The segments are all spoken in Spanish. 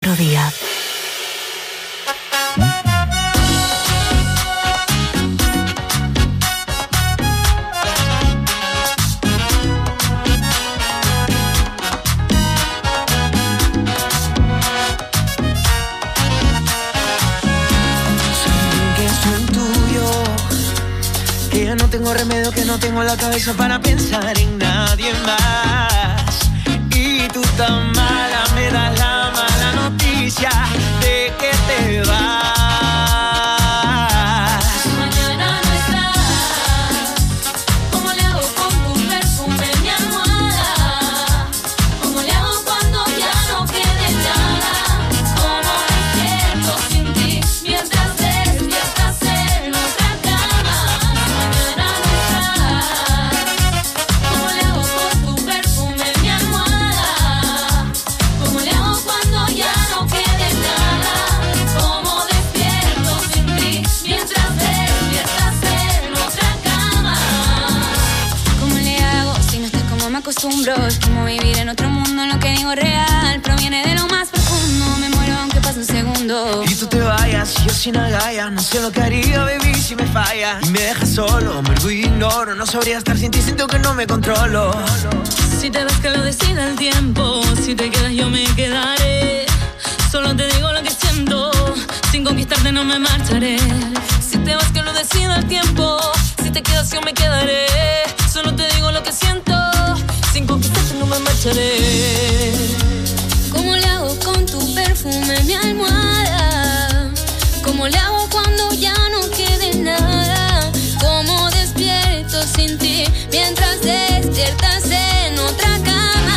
otro día. No tengo remedio, que no tengo la cabeza para pensar en nadie más. Y tú tan mala, me das la mala noticia de que te vas. Mañana no estás. ¿Cómo le hago con tu perfume en mi almohada? ¿Cómo le hago cuando ya no quede nada? ¿Cómo despierto sin ti mientras despiertas en otra cama? Es como vivir en otro mundo, lo que digo real proviene de lo más profundo. Me muero aunque pase un segundo. Y tú te vayas, yo sin agallas. No sé lo que haría, baby, si me fallas. Y me dejas solo, me orgullo y ignoro. No sabría estar sin ti, siento que no me controlo. Si te vas que lo decida el tiempo. Si te quedas yo me quedaré. Solo te digo lo que siento. Sin conquistarte no me marcharé. Si te vas que lo decida el tiempo. Si te quedas yo me quedaré. Solo te digo lo que siento. Sin conquistarte no me marcharé. ¿Cómo le hago con tu perfume en mi almohada? ¿Cómo le hago cuando ya no quede nada? ¿Cómo despierto sin ti mientras despiertas en otra cama?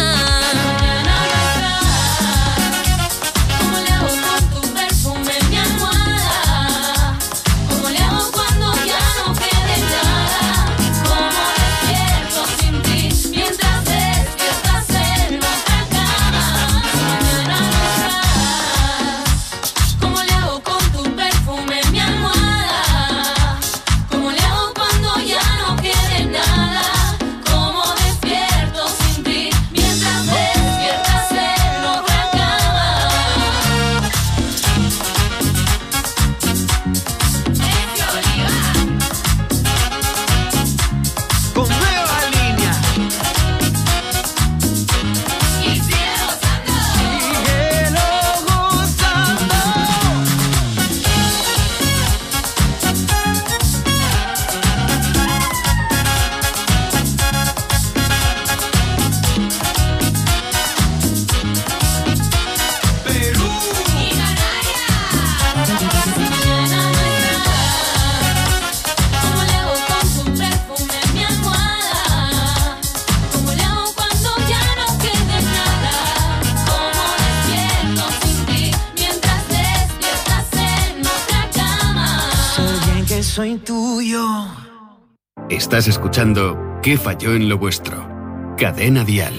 Soy tuyo. Estás escuchando ¿Qué falló en lo vuestro? Cadena Dial.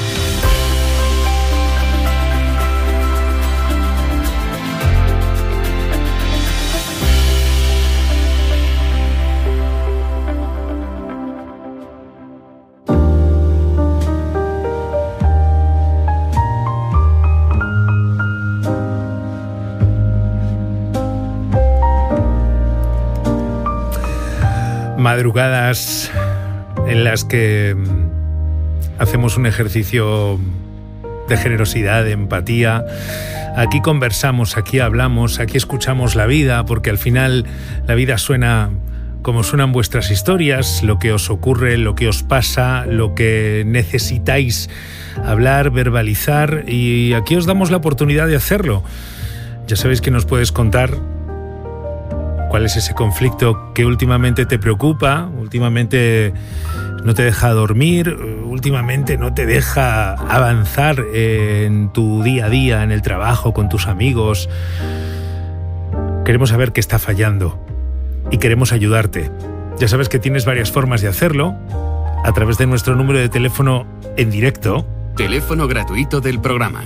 Madrugadas en las que hacemos un ejercicio de generosidad, de empatía. Aquí conversamos, aquí hablamos, aquí escuchamos la vida, porque al final la vida suena como suenan vuestras historias, lo que os ocurre, lo que os pasa, lo que necesitáis hablar, verbalizar, y aquí os damos la oportunidad de hacerlo. Ya sabéis que nos puedes contar cuál es ese conflicto que últimamente te preocupa, últimamente no te deja dormir, últimamente no te deja avanzar en tu día a día, en el trabajo, con tus amigos. Queremos saber qué está fallando y queremos ayudarte. Ya sabes que tienes varias formas de hacerlo: a través de nuestro número de teléfono en directo. Teléfono gratuito del programa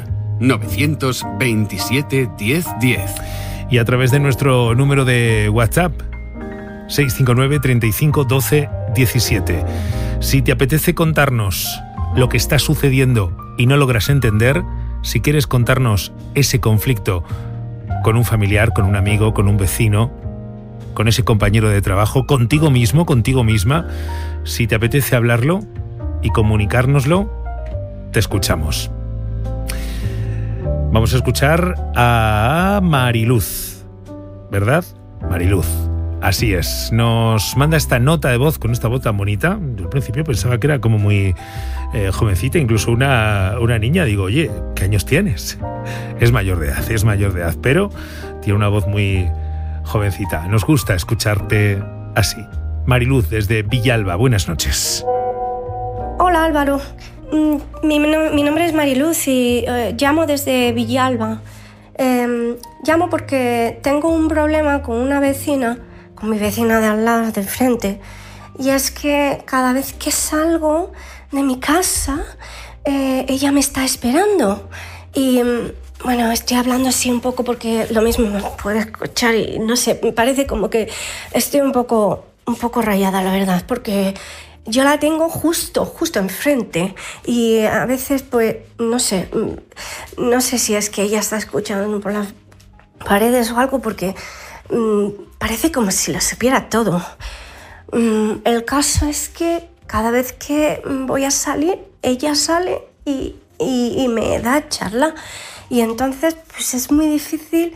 927 1010. Y a través de nuestro número de WhatsApp 659 35 12 17. Si te apetece contarnos lo que está sucediendo y no logras entender, si quieres contarnos ese conflicto con un familiar, con un amigo, con un vecino, con ese compañero de trabajo, contigo mismo, contigo misma, si te apetece hablarlo y comunicárnoslo, te escuchamos. Vamos a escuchar a Mariluz, ¿verdad? Mariluz, así es. Nos manda esta nota de voz con esta voz tan bonita. Yo al principio pensaba que era como muy jovencita, incluso una niña. Digo, oye, ¿qué años tienes? Es mayor de edad, pero tiene una voz muy jovencita. Nos gusta escucharte así. Mariluz, desde Villalba, buenas noches. Hola Álvaro, mi nombre es Mariluz y llamo desde Villalba. Llamo porque tengo un problema con una vecina, con mi vecina de al lado, del frente, y es que cada vez que salgo de mi casa, ella me está esperando. Y bueno, estoy hablando así un poco porque lo mismo me puede escuchar y no sé, me parece como que estoy un poco rayada, la verdad, porque yo la tengo justo enfrente y a veces pues no sé si es que ella está escuchando por las paredes o algo, porque parece como si lo supiera todo. El caso es que cada vez que voy a salir, ella sale y me da charla, y entonces pues es muy difícil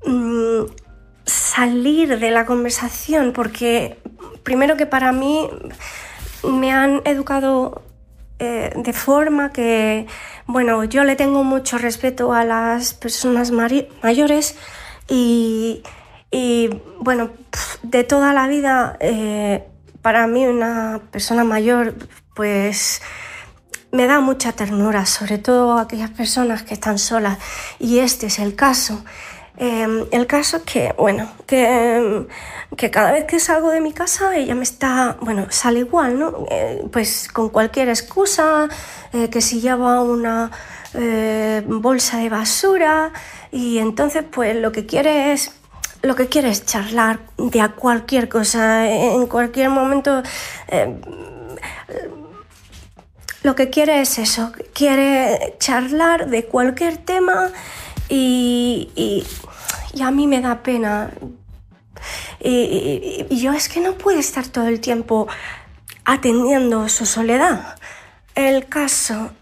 salir de la conversación, porque primero que para mí me han educado de forma que, bueno, yo le tengo mucho respeto a las personas mayores y bueno, de toda la vida, para mí una persona mayor pues me da mucha ternura, sobre todo aquellas personas que están solas, y este es el caso. El caso es que, bueno, que cada vez que salgo de mi casa ella me está, bueno, sale igual, ¿no? Pues con cualquier excusa, que si lleva una bolsa de basura, y entonces pues lo que quiere es charlar de cualquier cosa, en cualquier momento. Lo que quiere es eso, quiere charlar de cualquier tema y a mí me da pena. Y yo es que no puedo estar todo el tiempo atendiendo su soledad. El caso,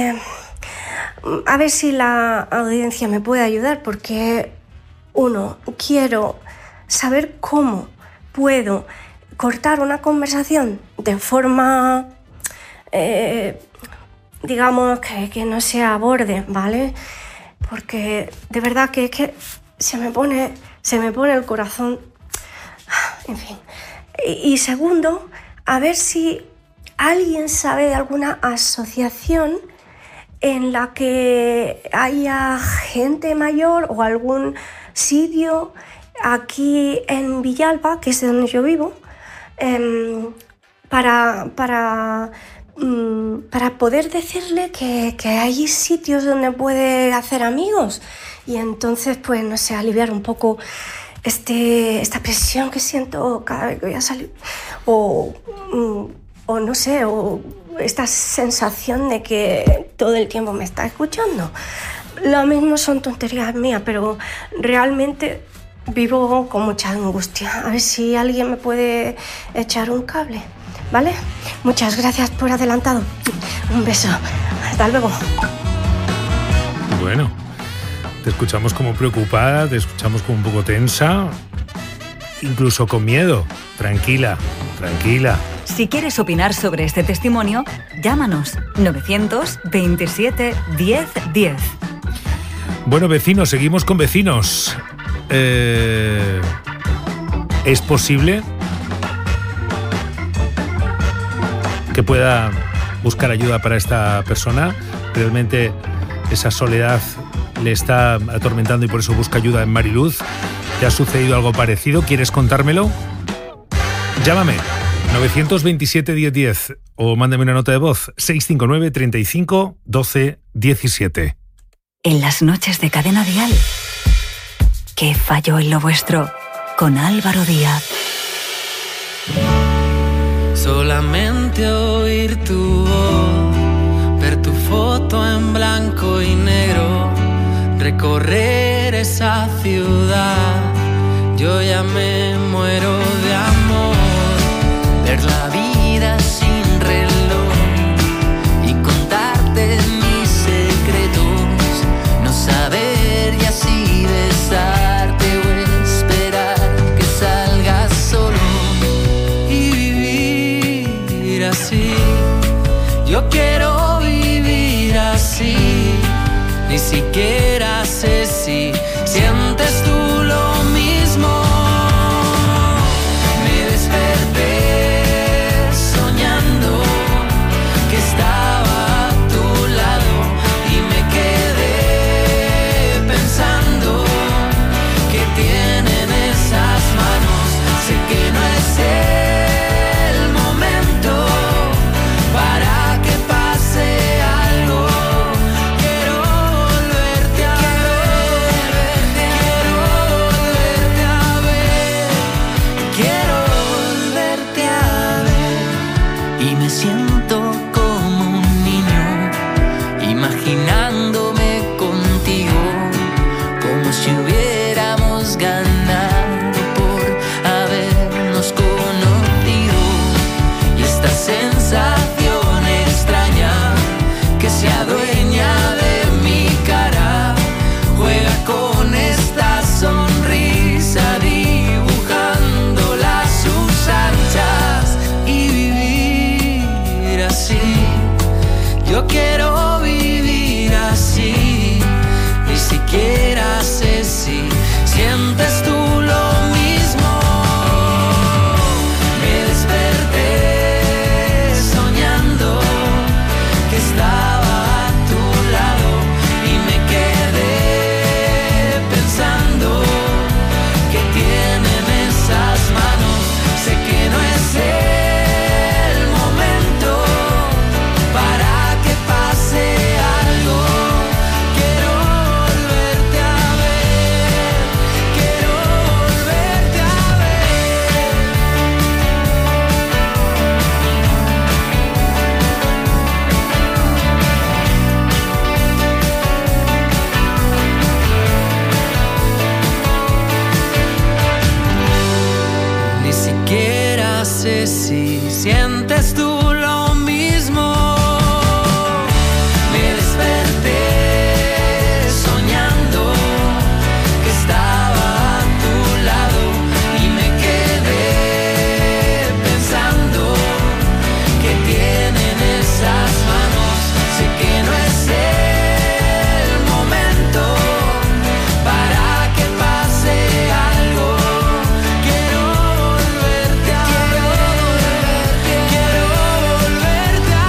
a ver si la audiencia me puede ayudar, porque quiero saber cómo puedo cortar una conversación de forma, digamos, que no se aborde, ¿vale? Porque de verdad que se me pone el corazón, en fin. Y segundo, a ver si alguien sabe de alguna asociación en la que haya gente mayor o algún sitio aquí en Villalba, que es de donde yo vivo, para poder decirle que hay sitios donde puede hacer amigos, y entonces pues no sé, aliviar un poco esta presión que siento cada vez que voy a salir, o no sé, o esta sensación de que todo el tiempo me está escuchando. Lo mismo son tonterías mías, pero realmente vivo con mucha angustia. A ver si alguien me puede echar un cable, ¿vale? Muchas gracias por adelantado. Un beso. Hasta luego. Bueno, te escuchamos como preocupada, te escuchamos como un poco tensa, incluso con miedo. Tranquila. Si quieres opinar sobre este testimonio, llámanos 927 10 10. Bueno, vecinos, seguimos con vecinos. ¿Es posible que pueda buscar ayuda para esta persona? Realmente esa soledad le está atormentando y por eso busca ayuda en Mariluz. ¿Te ha sucedido algo parecido? ¿Quieres contármelo? Llámame 927 10 10 o mándame una nota de voz 659 35 12 17. En las noches de Cadena Dial, ¿qué falló en lo vuestro? Con Álvaro Díaz. Solamente oír tu voz, ver tu foto en blanco y negro, recorrer esa ciudad. Yo ya me muero de amor, ver la vida sin reloj y contarte mis secretos, no saber y así besarte o esperar que salgas solo y vivir así. Yo quiero vivir así, ni siquiera sé si sientes tú lo mismo. Me desperté soñando que estaba a tu lado y me quedé pensando que tienen esas manos. Sé que no es el momento para que pase algo. Quiero volverte a ver, quiero volverte a ver, quiero volverte a ver. Y me siento como un niño, imaginándome contigo, como si hubiéramos ganado por habernos conocido. Y esta sensación extraña que se adueña de mi cara, juega con esta sonrisa, dibujándola a sus anchas y vivir así. Yo quiero vivir así, ni siquiera sé si sientes tú lo mismo. Me desperté soñando que estaba a tu lado y me quedé pensando que tienen esas manos. Sé que no es el momento para que pase algo. Quiero volverte a ver, quiero volverte a ver. Ni siquiera sé si sientes tú lo mismo. Me desperté soñando que estaba a tu lado y me quedé pensando que tienen esas manos. Sé que no es el momento para que pase algo. Quiero volverte a ver, quiero volverte a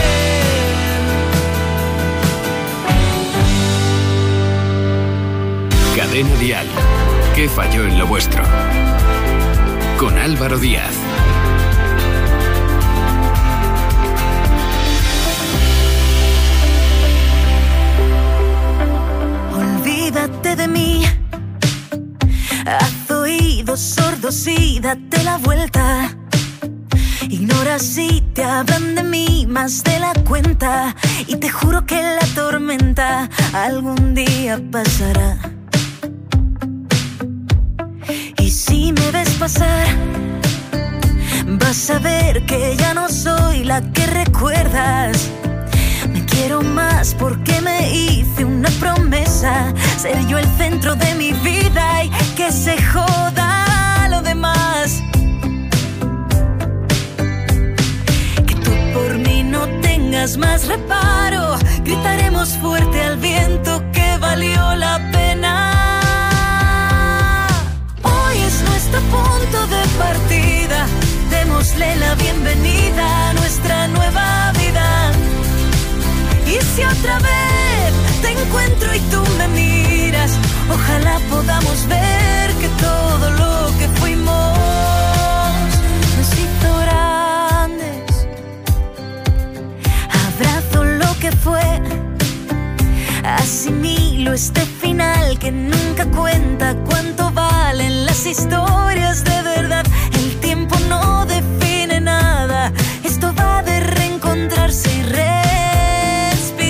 ver. Cadena Dial. ¿Qué falló en lo vuestro? Con Álvaro Díaz. Olvídate de mí, haz oídos sordos y date la vuelta. Ignora si te hablan de mí más de la cuenta, y te juro que la tormenta algún día pasará. Y si me ves pasar, vas a ver que ya no soy la que recuerdas. Me quiero más porque me hice una promesa, ser yo el centro de mi vida y que se joda lo demás. Que tú por mí no tengas más reparo, gritaremos fuerte al viento que valió la pena. Hoy es nuestro punto de partida, démosle la bienvenida a nuestra nueva vida. Y si otra vez te encuentro y tú me miras, ojalá podamos ver que todo lo que fuimos nos hizo grandes. Abrazo lo que fue, asimilo este final que nunca cuenta cuánto valen las historias de verdad. El tiempo no define nada, esto va de reencontrarse y respirar.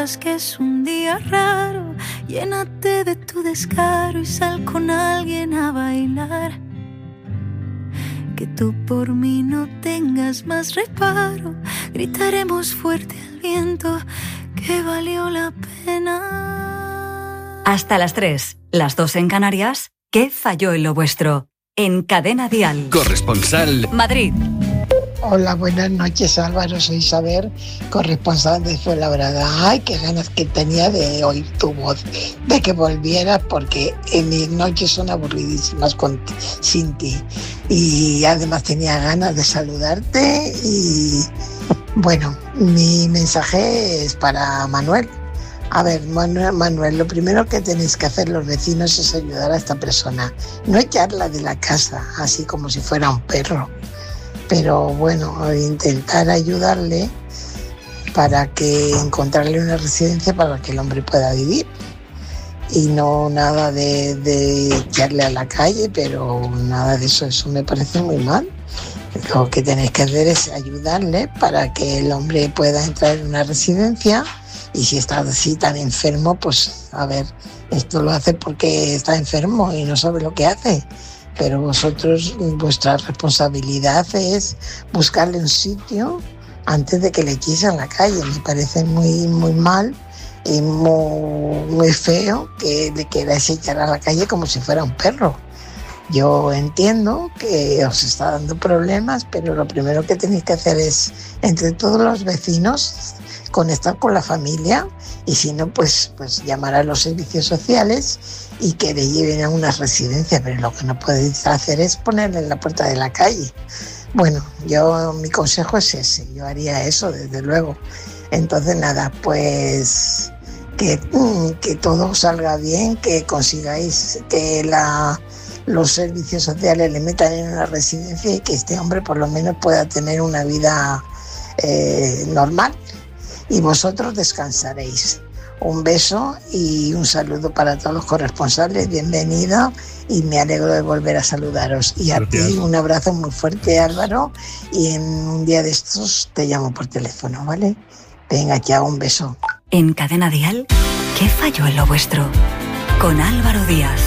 sepas que es un día raro, llénate de tu descaro y sal con alguien a bailar. Que tú por mí no tengas más reparo, gritaremos fuerte al viento que valió la pena. Hasta las 3, las 2 en Canarias. ¿Qué falló en lo vuestro? En Cadena Dial. Corresponsal Madrid. Hola, buenas noches, Álvaro. Soy Isabel, corresponsal de Fuenlabrada. Ay, qué ganas que tenía de oír tu voz, de que volvieras, porque en mis noches son aburridísimas sin ti. Y además tenía ganas de saludarte. Y bueno, mi mensaje es para Manuel. A ver, Manuel, lo primero que tenéis que hacer los vecinos es ayudar a esta persona. No echarla de la casa, así como si fuera un perro. Pero bueno, intentar ayudarle para que encontrarle una residencia para que el hombre pueda vivir. Y no nada de echarle a la calle, pero nada de eso me parece muy mal. Lo que tenéis que hacer es ayudarle para que el hombre pueda entrar en una residencia. Y si está así tan enfermo, pues a ver, esto lo hace porque está enfermo y no sabe lo que hace. Pero vosotros, vuestra responsabilidad es buscarle un sitio antes de que le echéis a la calle. Me parece muy, muy mal y muy feo que le queráis echar a la calle como si fuera un perro. Yo entiendo que os está dando problemas, pero lo primero que tenéis que hacer es, entre todos los vecinos, conectar con la familia, y si no, pues llamar a los servicios sociales y que le lleven a una residencia. Pero lo que no podéis hacer es ponerle en la puerta de la calle. Bueno, mi consejo es ese, yo haría eso, desde luego. Entonces nada, pues que todo salga bien, que consigáis que los servicios sociales le metan en una residencia y que este hombre por lo menos pueda tener una vida normal. Y vosotros descansaréis. Un beso y un saludo para todos los corresponsales. Bienvenido y me alegro de volver a saludaros. Y a ti un abrazo muy fuerte, Álvaro. Y en un día de estos te llamo por teléfono, ¿vale? Venga, chao, un beso. En Cadena Dial, ¿qué falló en lo vuestro? Con Álvaro Díaz.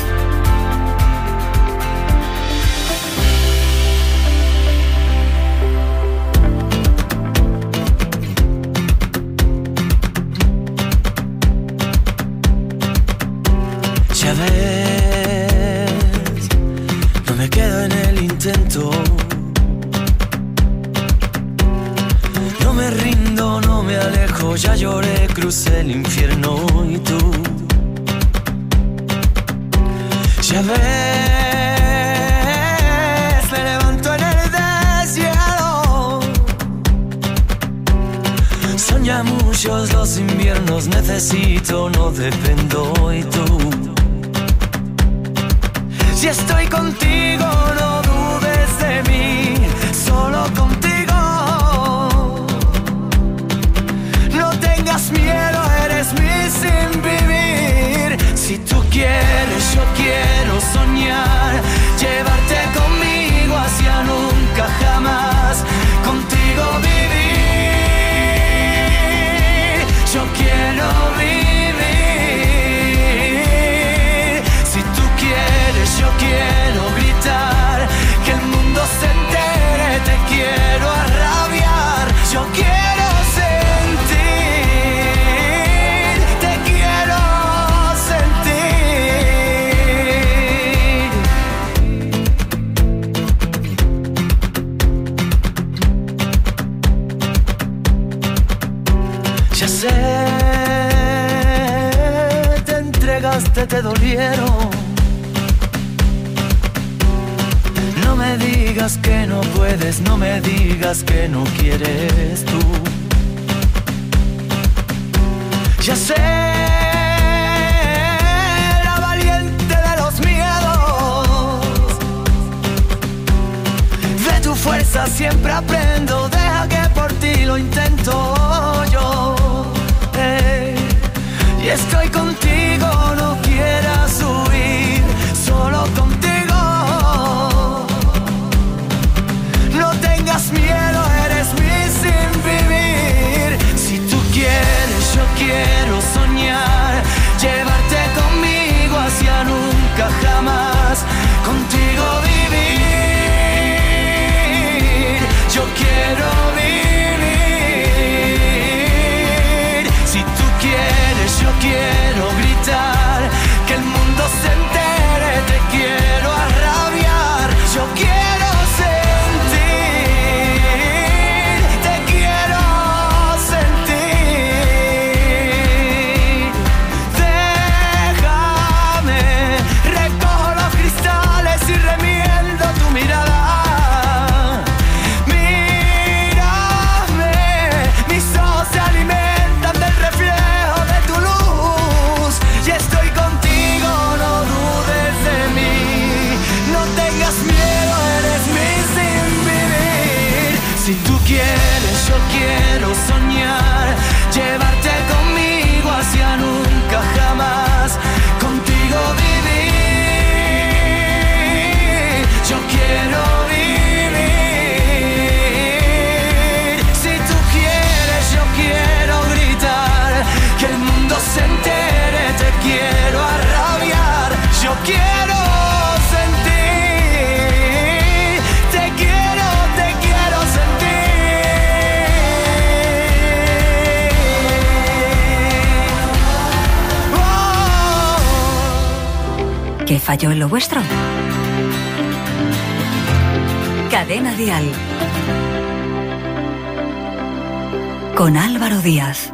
Ya ves, no me quedo en el intento. No me rindo, no me alejo. Ya lloré, crucé el infierno y tú. Ya ves, me levanto en el deshielo. Son ya muchos los inviernos, necesito, no dependo y tú. Si estoy contigo, no dudes de mí, solo contigo. No tengas miedo, eres mi sin vivir. Si tú quieres, yo quiero soñar, llevarte conmigo hacia nunca jamás, contigo vivir. Yo quiero vivir. Yo quiero gritar, que el mundo se entere, te quiero arrabiar. Yo quiero sentir, te quiero sentir. Ya sé, te entregaste, te dolieron. No me digas que no puedes, no me digas que no quieres tú. Ya sé, la valiente de los miedos. De tu fuerza siempre aprendo, deja que por ti lo intento yo. Y estoy contigo, no quieras huir, solo contigo. No tengas miedo, eres mi sin vivir. Si tú quieres, yo quiero nunca jamás contigo vivir. Yo quiero vivir. Si tú quieres, yo quiero gritar, que el mundo se entere, te quiero arrabiar. Yo quiero sentir, te quiero sentir. Déjame, recojo los cristales y remiendo tu mirada. Mírame, mis ojos se alimentan del reflejo de tu luz. Y estoy contigo, no dudes de mí. No tengas miedo, eres mi sin vivir. Si tú quieres, yo quiero soñar, llevarte conmigo hacia nunca jamás contigo vivir. Yo quiero vivir. Si tú quieres, yo quiero gritar, que el mundo se entere, te quiero arrabiar. Yo quiero sentir, te quiero sentir. ¿Qué falló en lo vuestro? Cadena Dial. Con Álvaro Díaz.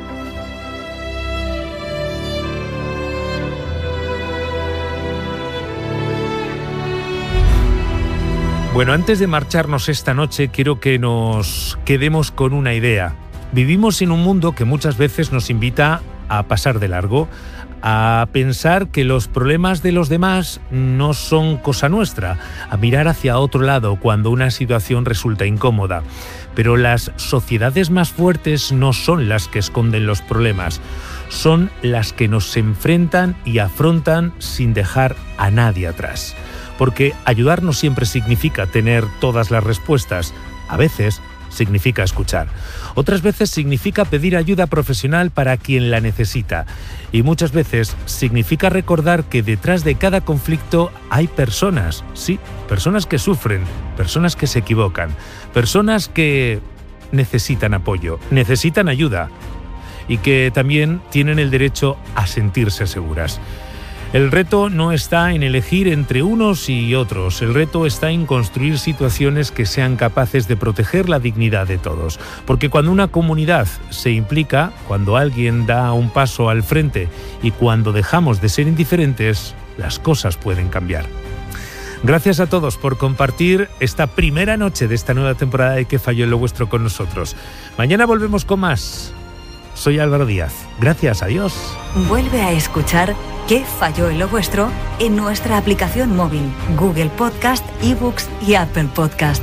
Bueno, antes de marcharnos esta noche, quiero que nos quedemos con una idea. Vivimos en un mundo que muchas veces nos invita a pasar de largo, a pensar que los problemas de los demás no son cosa nuestra, a mirar hacia otro lado cuando una situación resulta incómoda. Pero las sociedades más fuertes no son las que esconden los problemas, son las que nos enfrentan y afrontan sin dejar a nadie atrás. Porque ayudar no siempre significa tener todas las respuestas. A veces significa escuchar. Otras veces significa pedir ayuda profesional para quien la necesita. Y muchas veces significa recordar que detrás de cada conflicto hay personas. Sí, personas que sufren, personas que se equivocan, personas que necesitan apoyo, necesitan ayuda y que también tienen el derecho a sentirse seguras. El reto no está en elegir entre unos y otros, el reto está en construir situaciones que sean capaces de proteger la dignidad de todos. Porque cuando una comunidad se implica, cuando alguien da un paso al frente y cuando dejamos de ser indiferentes, las cosas pueden cambiar. Gracias a todos por compartir esta primera noche de esta nueva temporada de ¿Qué falló en lo vuestro? Con nosotros. Mañana volvemos con más. Soy Álvaro Díaz. Gracias, adiós. Vuelve a escuchar ¿Qué falló en lo vuestro? En nuestra aplicación móvil, Google Podcast, eBooks y Apple Podcast.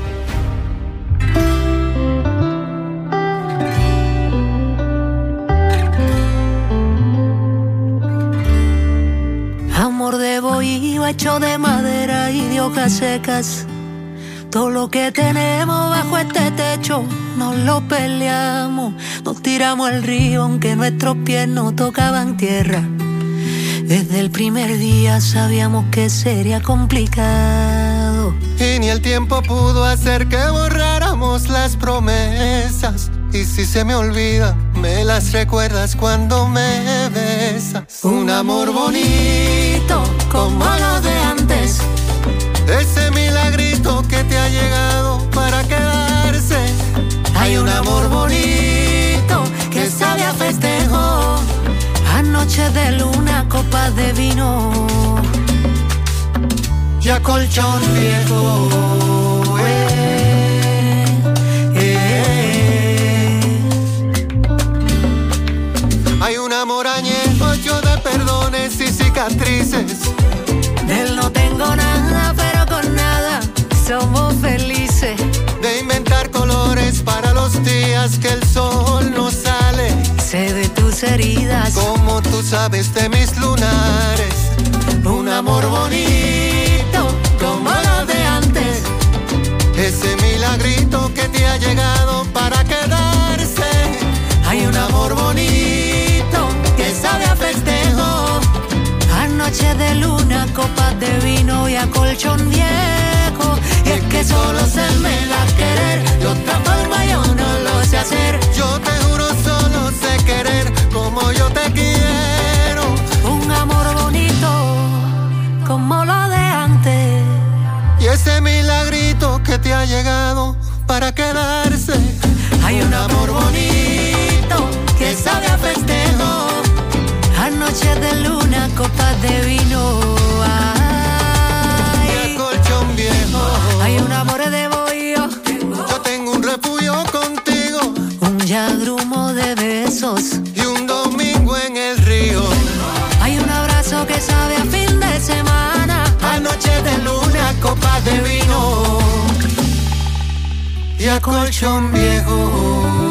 Amor de bohío hecho de madera y de hojas secas. Todo lo que tenemos bajo este techo nos lo peleamos. Nos tiramos al río aunque nuestros pies no tocaban tierra. Desde el primer día sabíamos que sería complicado. Y ni el tiempo pudo hacer que borráramos las promesas. Y si se me olvida, me las recuerdas cuando me besas. Un amor bonito como lo de antes. Ese milagrito que te ha llegado para quedarse. Hay un amor bonito que sabe a festejo. Anoche de luna, copas de vino y a colchón viejo. Hay un amor añejo hecho de perdones y cicatrices. De él no tengo nada, pero con nada somos felices. De inventar colores para los días que el sol no sale. Sé de tus heridas, como tú sabes de mis lunares. Un amor bonito como lo de antes. Ese milagrito que te ha llegado para quedarse. Hay un amor bonito que sabe a festejo. Anoche Anoche de luna, copas de vino y a colchón viejo. Y es que solo se me da querer, de otra forma yo no lo sé hacer. Yo te juro solo sé querer como yo te quiero. Un amor bonito como lo de antes. Y ese milagrito que te ha llegado para quedarse. Hay un amor bonito que sabe a festejo. Anoche de luna, copas de vino. Ay, y a colchón viejo. Hay un amor de bohío. Yo tengo un refugio contigo. Un yagrumo de besos. Y un domingo en el río. Hay un abrazo que sabe a fin de semana. Anoche de luna, copas de vino. Y a colchón viejo.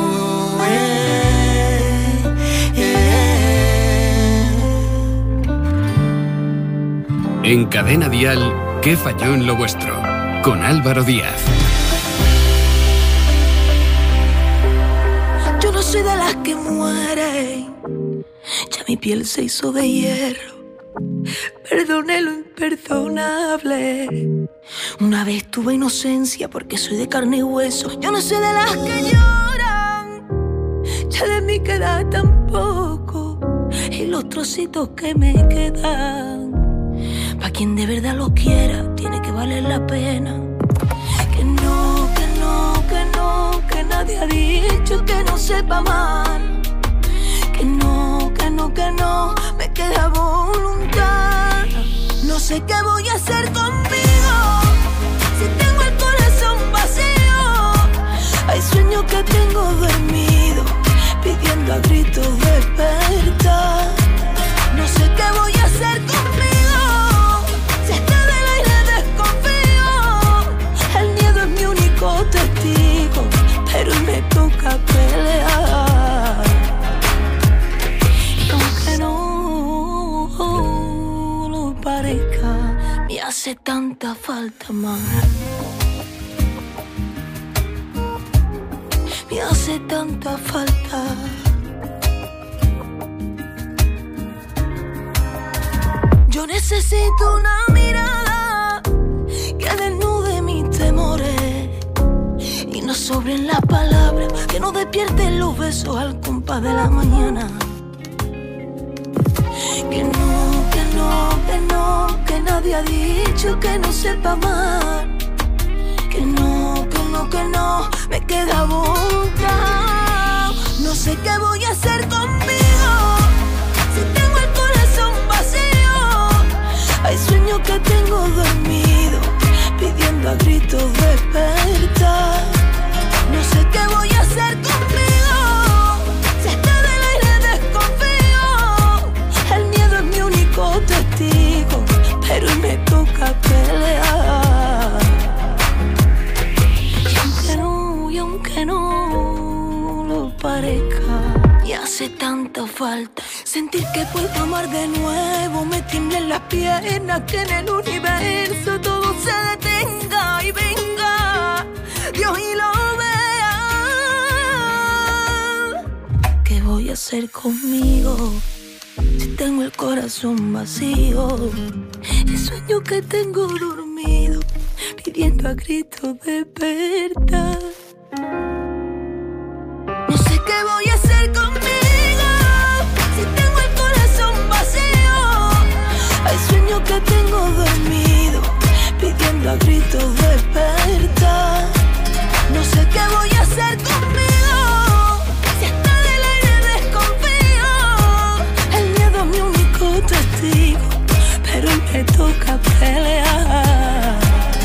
En Cadena Dial, ¿qué falló en lo vuestro? Con Álvaro Díaz. Yo no soy de las que mueren. Ya mi piel se hizo de hierro. Perdoné lo imperdonable. Una vez tuve inocencia porque soy de carne y hueso. Yo no soy de las que lloran. Ya de mí queda tan poco. Y los trocitos que me quedan, pa' quien de verdad lo quiera, tiene que valer la pena. Que no, que no, que no, que nadie ha dicho que no sepa amar. Que no, que no, que no, me queda voluntad. No sé qué voy a hacer conmigo si tengo el corazón vacío. Hay sueños que tengo dormido, pidiendo a gritos despertar. No sé qué voy a hacer conmigo si está del aire desconfío. El miedo es mi único testigo, pero me toca pelear. Y aunque no lo parezca, me hace tanta falta más. Me hace tanta falta. Yo necesito una mirada que desnude mis temores y no sobren las palabras, que no despierten los besos al compás de la mañana. Que no, que no, que no, que nadie ha dicho que no sepa amar. Que no, que no, que no, me queda voluntad. No sé qué voy a hacer conmigo si tengo el corazón vacío. Hay sueños que tengo dormido, pidiendo a gritos despertar. No sé qué voy a hacer conmigo si está del aire desconfío. El miedo es mi único testigo, pero hoy me toca pelear. Y aunque no lo parezca, me hace tanta falta sentir que puedo amar de nuevo. Me tiemblan las piernas, que en el universo todo se detenga y venga Dios y lo vea. ¿Qué voy a hacer conmigo si tengo el corazón vacío? El sueño que tengo dormido, pidiendo a gritos despertar. No sé qué voy a hacer conmigo si tengo el corazón vacío. Hay sueños que tengo dormido, pidiendo a gritos despertar. No sé qué voy a hacer conmigo si está del aire desconfío. El miedo es mi único testigo, pero hoy me toca pelear.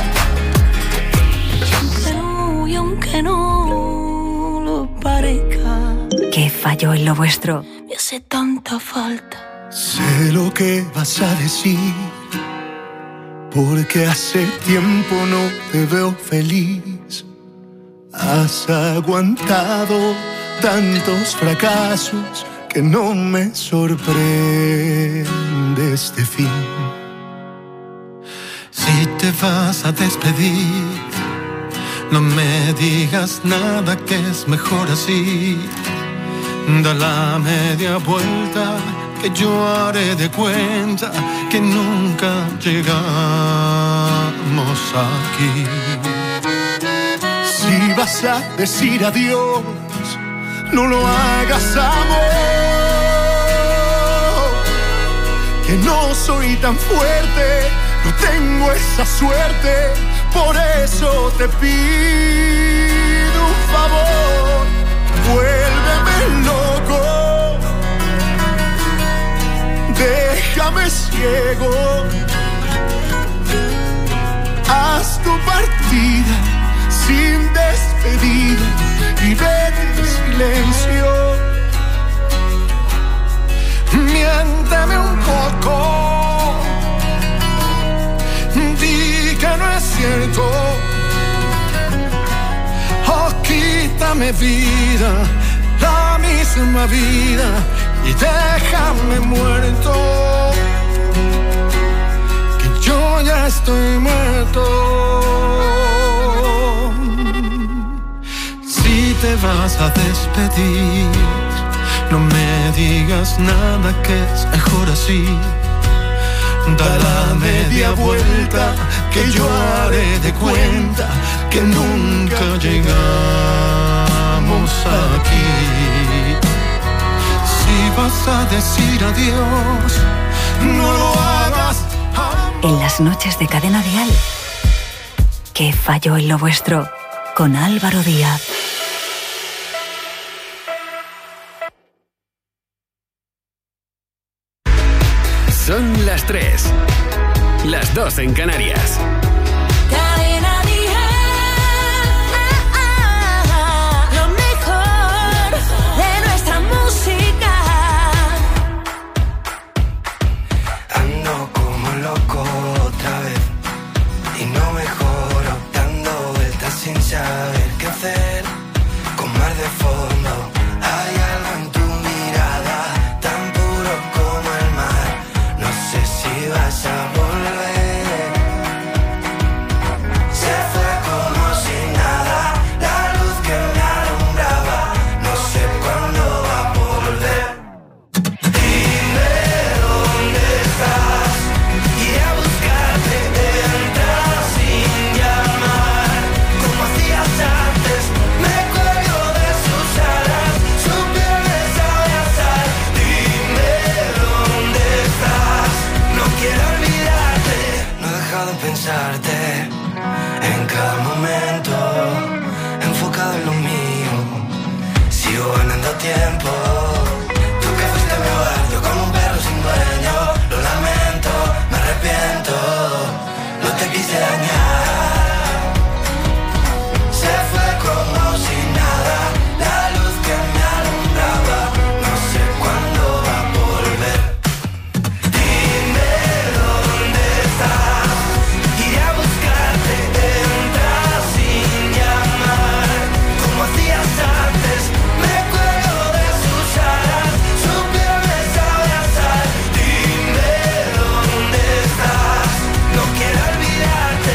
Y aunque no lo parezca, ¿qué falló en lo vuestro? Me hace tanta falta. Sé lo que vas a decir, porque hace tiempo no te veo feliz. Has aguantado tantos fracasos que no me sorprende este fin. Si te vas a despedir, no me digas nada, que es mejor así. Da la media vuelta que yo haré de cuenta que nunca llegamos aquí. Si vas a decir adiós, no lo hagas, amor, que no soy tan fuerte, no tengo esa suerte, por eso te pido un favor, vuélveme loco, déjame ciego, haz tu partida sin despedida y vete en silencio. Miénteme un poco, di que no es cierto, o quítame vida, la misma vida, y déjame muerto, que yo ya estoy muerto. Si te vas a despedir, no me digas nada, que es mejor así. Da la media vuelta, que yo haré de cuenta que nunca llegamos aquí. Si vas a decir adiós, no lo hagas. En las noches de Cadena Dial, ¿qué falló en lo vuestro? Con Álvaro Díaz. Son las 3, las 2 en Canarias. Cadena Dial, lo mejor de nuestra música. Ando como loco otra vez y no mejoro, dando vueltas sin saber qué hacer. Con mar de fondo hay algo en tu mirada, tan puro como el mar. No sé si vas a volver. Se fue como si nada, la luz que me alumbraba. No sé cuándo va a volver. Dime dónde estás, iré a buscarte, entras sin llamar, como hacías antes. Me cuelgo de sus alas, su piel me sabe a sal. Dime dónde estás, no quiero olvidarte. No he dejado de pensarte en cada momento, enfocado en lo mío. Sigo ganando tiempo. Tú que fuiste mi hogar, yo como un perro sin dueño. Lo lamento, me arrepiento, no te quise dañar. Se fue como si nada, la luz que me alumbraba. No sé cuándo va a volver. Dime dónde estás, iré a buscarte, entras sin llamar, como hacías antes. Me cuelgo de sus alas, su piel me sabe a sal. Dime dónde estás, no quiero olvidarte.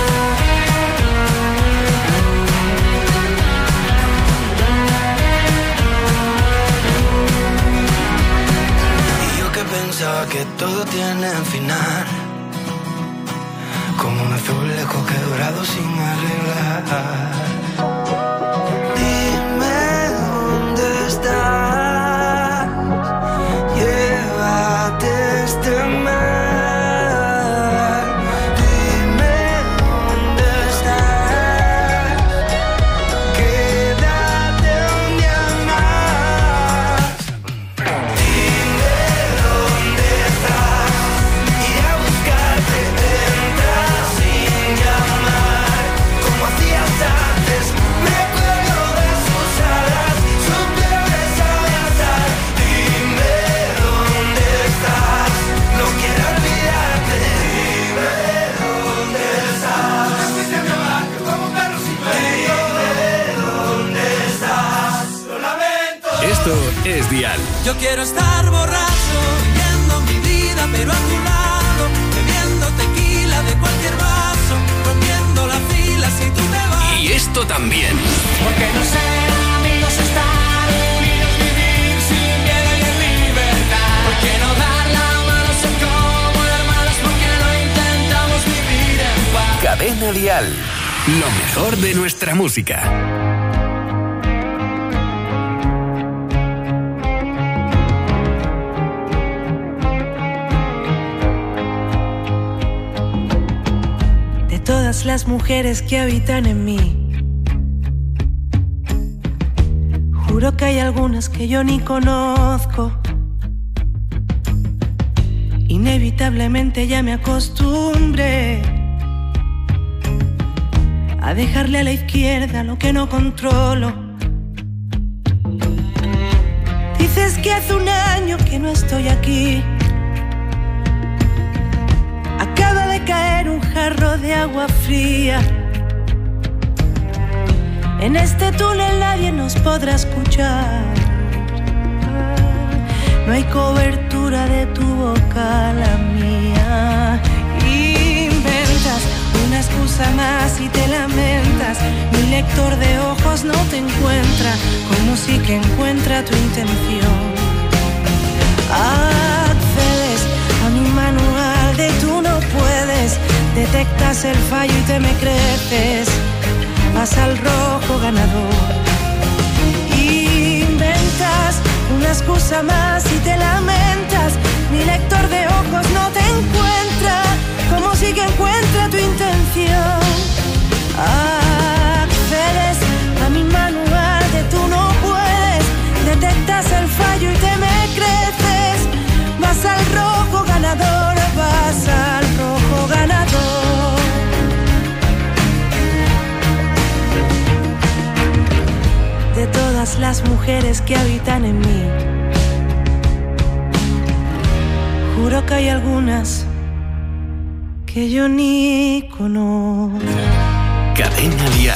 Y yo que pensaba que todo tiene final, como un azulejo quebrado sin arreglar. Dime dónde estás, llévate este mar. Dime dónde estás, quédate un día más. Dime dónde estás, iré a buscarte, entras sin llamar, como hacías antes. Cadena Dial. Lo mejor de nuestra música. De todas las mujeres que habitan en mí, juro que hay algunas que yo ni conozco. Inevitablemente ya me acostumbré a dejarle a la izquierda lo que no controlo. Dices que hace un año que no estoy aquí. Acaba de caer un jarro de agua fría. En este túnel nadie nos podrá escuchar. No hay cobertura de tu boca a la mía. Inventas una excusa más y te lamentas. Mi lector de ojos no te encuentra, como si que encuentra tu intención. Accedes a mi manual de tú no puedes. Detectas el fallo y te me creces. Vas al rojo ganador. Inventas una excusa más y te lamentas. Mi lector de ojos no te encuentra, como si que encuentra tu intención. Accedes a mi manual de tú no puedes. Detectas el fallo y te me creces. Vas al rojo ganador, vas al rojo ganador. De todas las mujeres que habitan en mí, juro que hay algunas que yo ni conozco. Cadena Dial.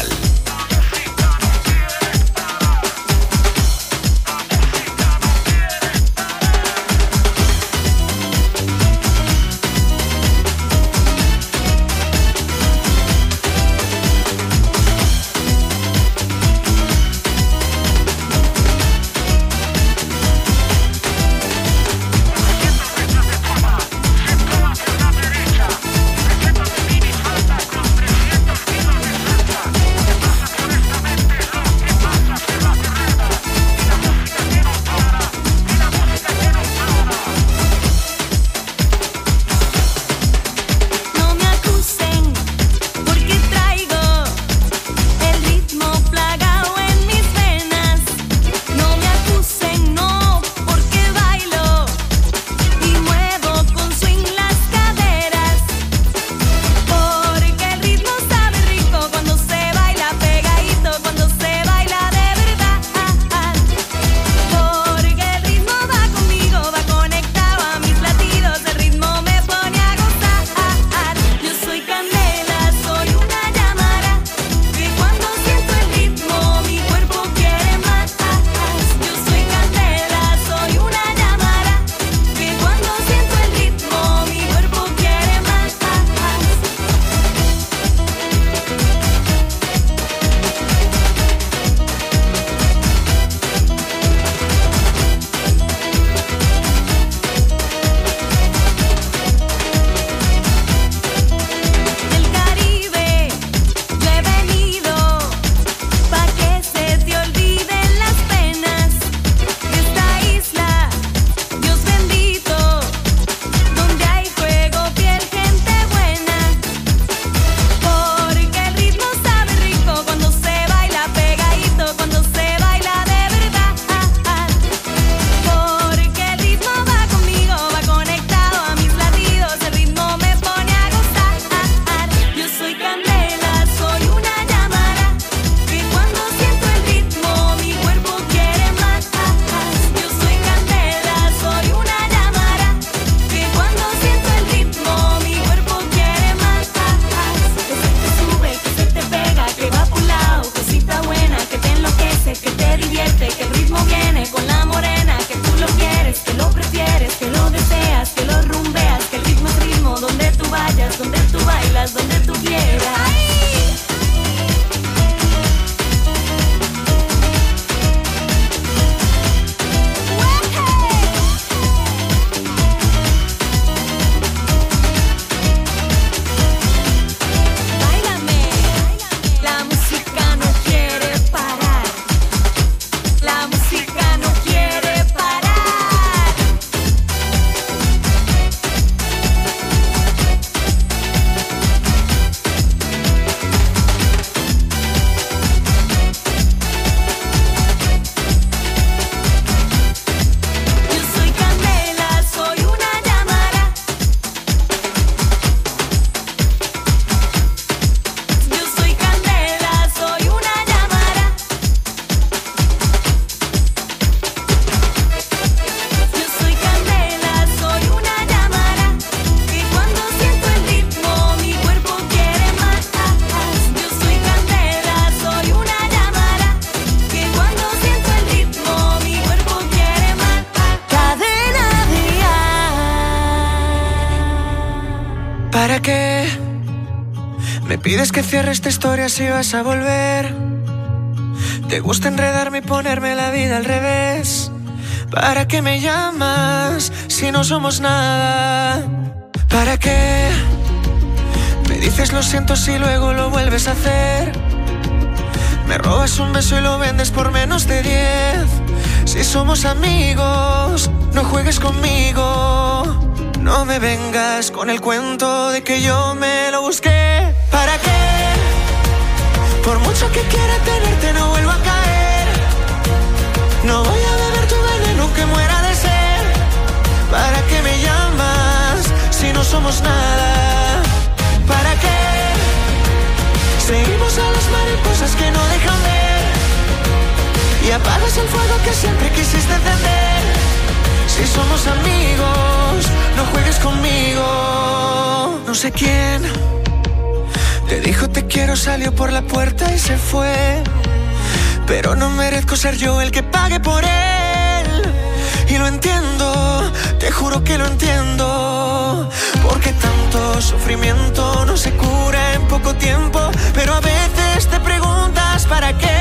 ¿Para qué me pides que cierre esta historia si vas a volver? ¿Te gusta enredarme y ponerme la vida al revés? ¿Para qué me llamas si no somos nada? ¿Para qué me dices lo siento si luego lo vuelves a hacer? Me robas un beso y lo vendes por menos de 10. Si somos amigos, no juegues conmigo. No me vengas con el cuento de que yo me lo busqué. ¿Para qué? Por mucho que quiera tenerte no vuelvo a caer. No voy a beber tu veneno que muera de sed. ¿Para qué me llamas si no somos nada? ¿Para qué? Seguimos a las mariposas que no dejan ver. Y apagas el fuego que siempre quisiste encender. Si somos amigos, no juegues conmigo. No sé quién te dijo te quiero, salió por la puerta y se fue. Pero no merezco ser yo el que pague por él. Y lo entiendo, te juro que lo entiendo. Porque tanto sufrimiento no se cura en poco tiempo. Pero a veces te preguntas ¿para qué?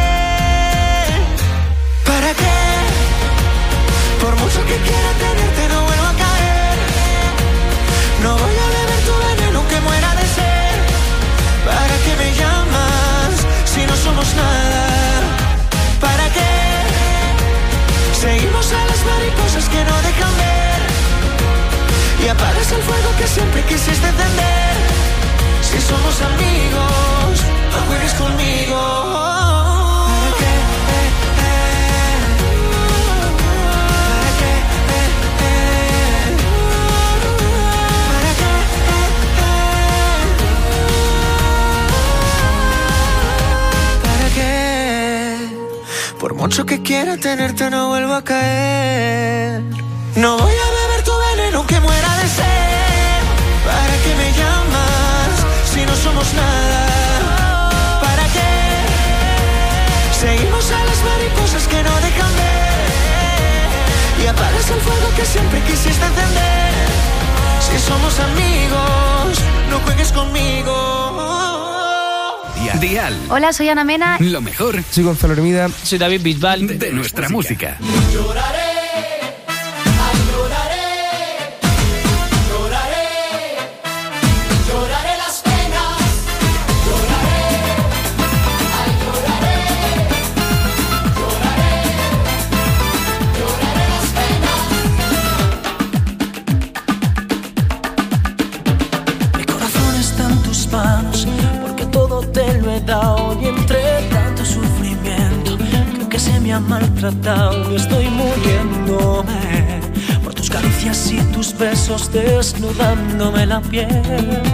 ¿Para qué? Por mucho que quiera tenerte no vuelvo a caer. No voy a beber tu veneno que muera de sed. ¿Para qué me llamas si no somos nada? ¿Para qué? Seguimos a las mariposas que no dejan ver. Y apagas el fuego que siempre quisiste encender. Si somos amigos, no juegues conmigo. Por mucho que quiera tenerte no vuelvo a caer. No voy a beber tu veneno que muera de sed. ¿Para qué me llamas si no somos nada? ¿Para qué? Seguimos a las mariposas que no dejan ver. Y apagas el fuego que siempre quisiste encender. Si somos amigos, no juegues conmigo. Dial. Hola, soy Ana Mena. Lo mejor. Soy Gonzalo Hermida. Soy David Bisbal. De nuestra música. Lloraré, ay lloraré, lloraré, lloraré las penas, lloraré, ay lloraré, lloraré, lloraré las penas. Mi corazón está en tus manos, porque todo te lo he dado y entre tanto sufrimiento creo que se me ha maltratado y estoy muriéndome por tus caricias y tus besos desnudándome la piel.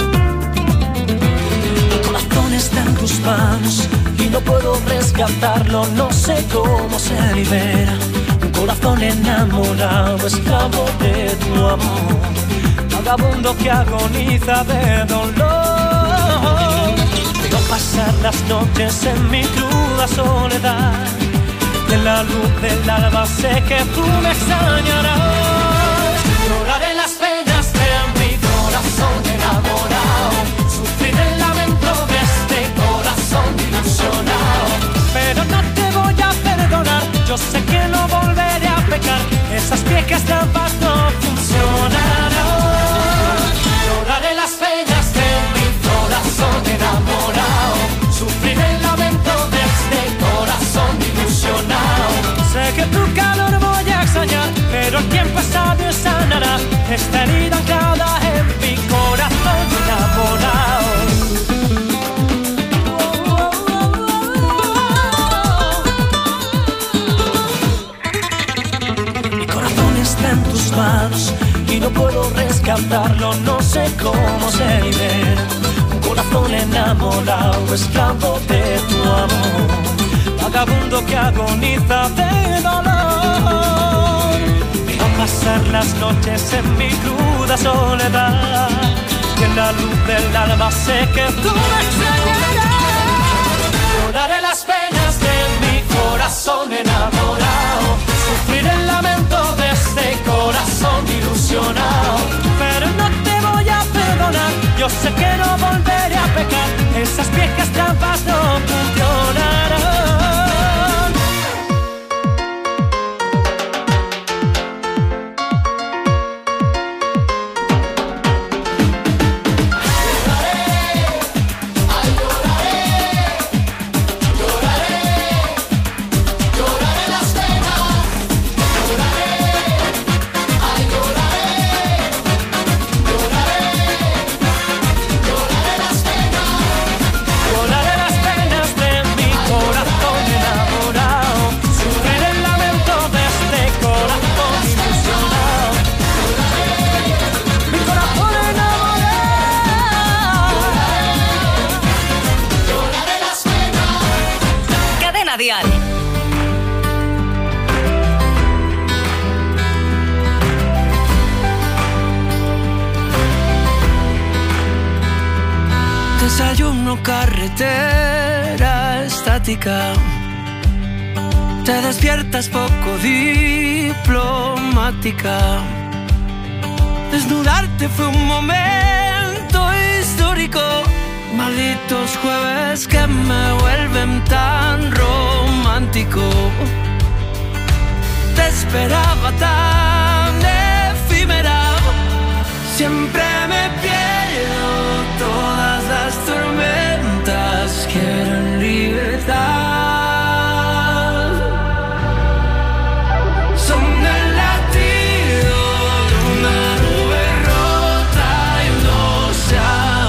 Mi corazón está en tus manos y no puedo rescatarlo, no sé cómo se libera un corazón enamorado, esclavo de tu amor, vagabundo que agoniza de dolor. Veo pasar las noches en mi cruda soledad, y en la luz del alba sé que tú me extrañarás. Lloraré las penas de mi corazón enamorado, sufrir el lamento de este corazón ilusionado. Pero no te voy a perdonar, yo sé que no volveré a pecar, esas viejas trampas no funcionarán. Lloraré las penas de mi corazón enamorado, sufrir el lamento de este corazón ilusionado. Sé que tu calor voy a extrañar, pero el tiempo sabio sanará esta herida anclada en mi corazón enamorado. Mi corazón está en tus manos y no puedo rescatarlo, no sé cómo se libera un corazón enamorado, esclavo de tu amor, vagabundo que agoniza de dolor. Veo pasar las noches en mi cruda soledad, y en la luz del alba sé que tú me extrañarás. Lloraré las penas de mi corazón enamorado, sufrir el lamento de este corazón ilusionado. Pero no te voy a perdonar, Yo sé que no volveré a pecar, esas viejas trampas no funcionarán. Dial. Desayuno, carretera estática. Te despiertas poco diplomática. Desnudarte fue un momento histórico. Malditos jueves que me vuelven tan romántico. Te esperaba tan efímera. Siempre me pierdo todas las tormentas. Quieren libertad. Son el latido de una nube rota y no se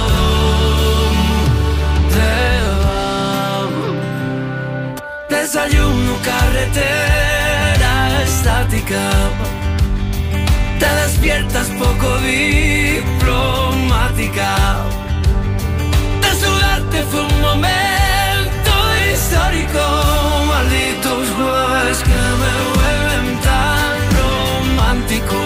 desayuno, carretera estática. Te despiertas poco diplomática. Desnudarte fue un momento histórico. Malditos jueves que me vuelven tan romántico.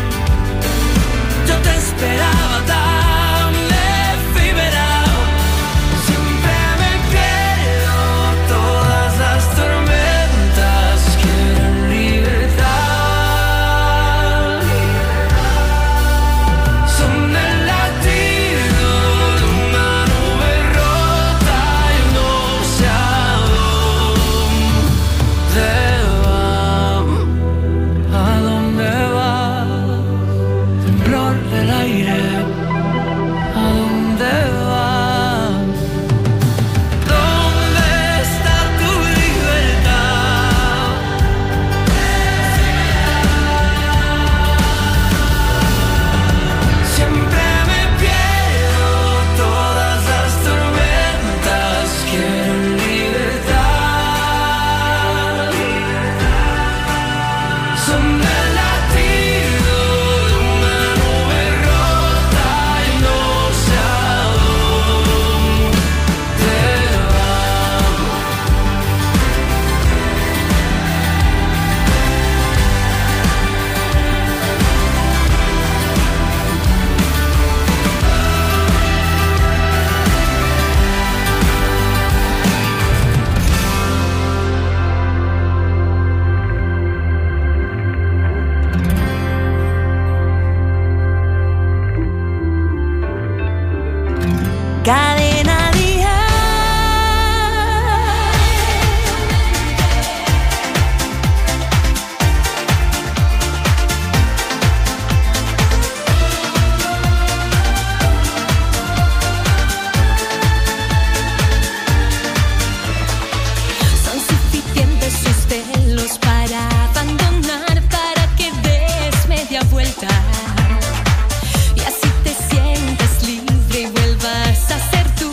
Yo te esperaba tan efímera. Siempre me pierdo todas las tormentas. Quieren libertad. Son el latido de una nube rota y no sé a dónde va. ¿A dónde va? Temblor del aire. ¿A dónde va? ¿Dónde está tu libertad? Siempre me pierdo todas las tormentas. Quieren libertad. Son el latido de una nube rota y no sé a dónde va. Cadena Dial. Son suficientes sus celos para abandonar, para que des media vuelta y así te sientes libre y vuelvas a ser tú.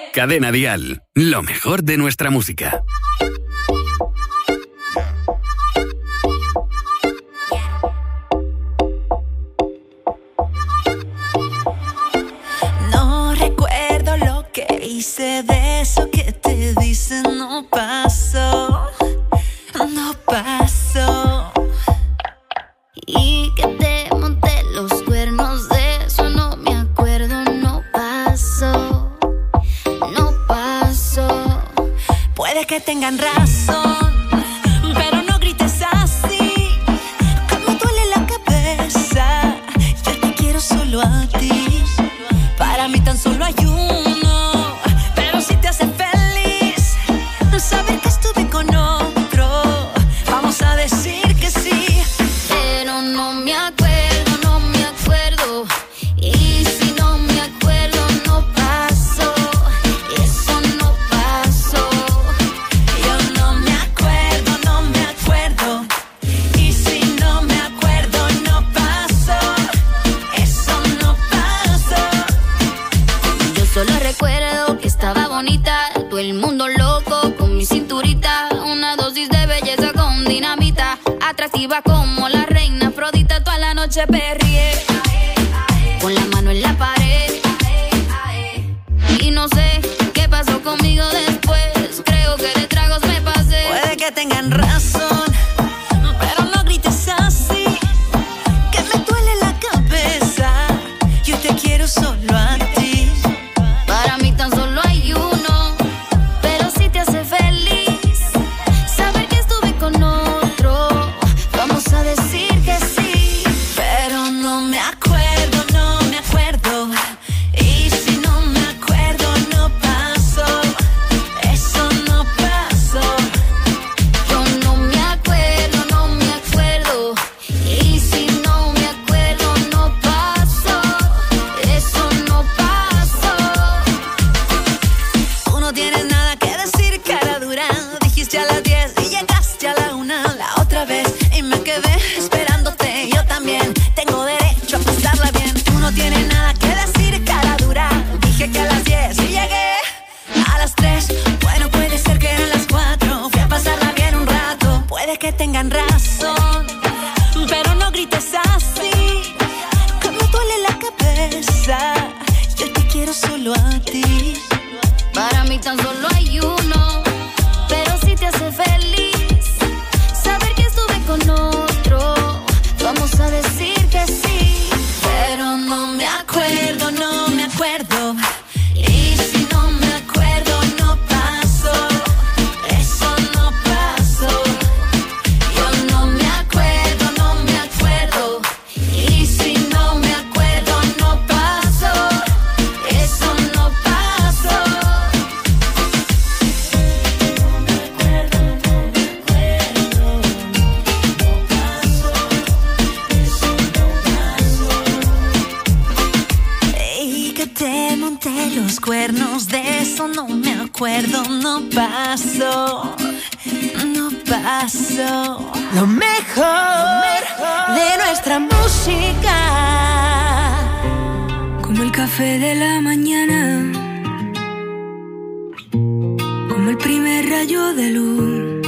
Cadena Dial, lo mejor de nuestra música. No recuerdo lo que hice, de eso que te dicen no pasó, no pasó. Y que te monté los cuernos, de eso no me acuerdo, no pasó, no pasó. Puede que tengan razón, pero no grites así, que me duele la cabeza. Yo te quiero solo a ti, para mí tan solo hay uno, pero si te hace feliz saber que estuve con otro, vamos a decir que sí. Pero no me acuerdo, no me acuerdo. Y si no me acuerdo, no pasó. Eso no pasó. Yo no me acuerdo, no me acuerdo. Y si no me acuerdo, no pasó. Eso no pasó. Yo solo recuerdo que estaba bonita, todo el mundo loco con mi cinturita, una dosis de belleza con dinamita, atractiva como la reina Afrodita, toda la noche perrié, con la mano en la pared, y no sé qué pasó conmigo después, creo que de tragos me pasé. Puede que tengan razón, pero no grites así, que me duele la cabeza. Yo te quiero solo a ti, para mí tan solo hay uno, pero si te hace feliz saber que estuve con otro, vamos a decir que sí. Pero no me acuerdo, no me acuerdo. Y si no me acuerdo, no pasó. Eso no pasó. Yo no me acuerdo, no me acuerdo. Y si no me acuerdo, no pasó. Eso no pasó. Tú no tienes nada que decir, cara dura. Dijiste a las 10 y llegaste a la 1 la otra vez, y me quedé esperándote. Yo también tengo derecho a pasarla bien. Tú no tienes nada que decir, cara dura. Dije que a las 10 y llegué a las 3. Bueno, puede ser que eran las 4. Fui a pasarla bien un rato. Puede que tengan razón, pero no grites así, que me duele la cabeza. Yo te quiero solo a ti, para mí tan solo hay uno, pero si te hace feliz saber que estuve con otro, vamos a decir que sí. Pero no me acuerdo, no me acuerdo. Y si no me acuerdo, no pasó. Eso no pasó. Yo no me acuerdo, no me acuerdo. Y si no me acuerdo, no pasó. Eso no pasó. Y que te monté los cuernos, de eso no me acuerdo, no pasó, no pasó. Lo mejor de nuestra música, como el café de la mañana, como el primer rayo de luz.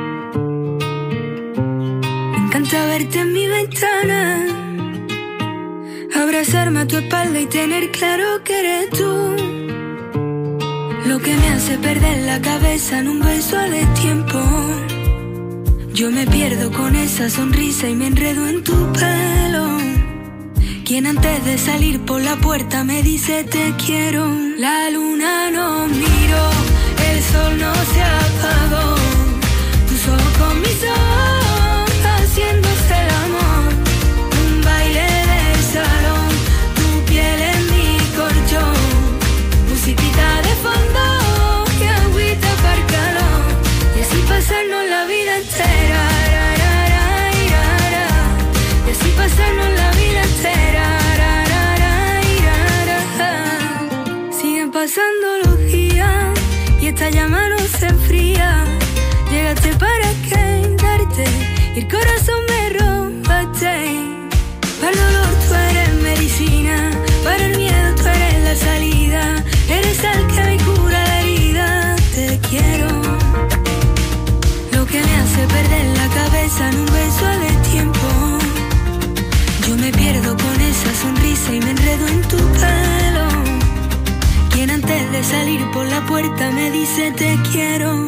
Me encanta verte en mi ventana, abrazarme a tu espalda y tener claro que eres tú. Lo que me hace perder la cabeza en un beso a destiempo. Yo me pierdo con esa sonrisa y me enredo en tu pelo. Quien antes de salir por la puerta me dice te quiero. La luna no miró, el sol no se apagó. Tus ojos con mis ojos, haciéndose el amor. Un baile de salón, tu piel en mi colchón. Musiquita de fondo, que agüita para el calor. Y así pasarnos la vida entera. Y así pasarnos la vida entera. Siguen pasando los días y esta llama no se enfría. Llegaste para quedarte y el corazón me robaste. Para el dolor tú eres medicina, para el miedo tú eres la salida. Eres el que me cura te quiero.